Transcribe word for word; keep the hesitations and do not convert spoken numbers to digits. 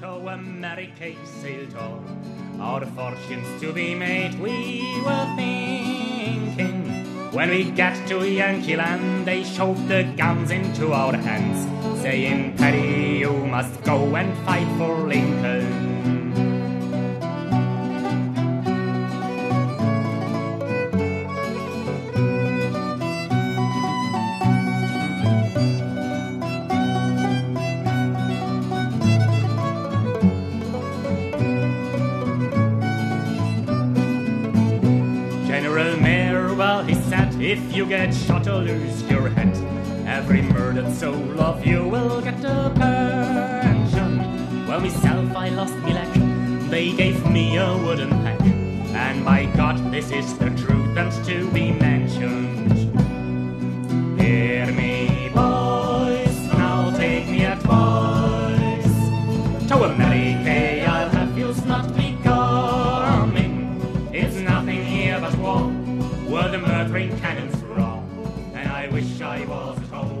to America sailed on. Our fortunes to be made, we were thinking. When we get to Yankee land, they shoved the guns into our hands, saying, Paddy, you must go and fight for Lincoln. General Mayer, well, he said, if you get shot or lose your head, every murdered soul of you will get a pension. Well, myself, I lost me leg, they gave me a wooden peg, and by God, this is the truth and to be mentioned. Hear me, boys, now take me advice. To America I'll have you's not be coming. It's nothing here but war, were the murdering cannons wrong, and I wish I was at home.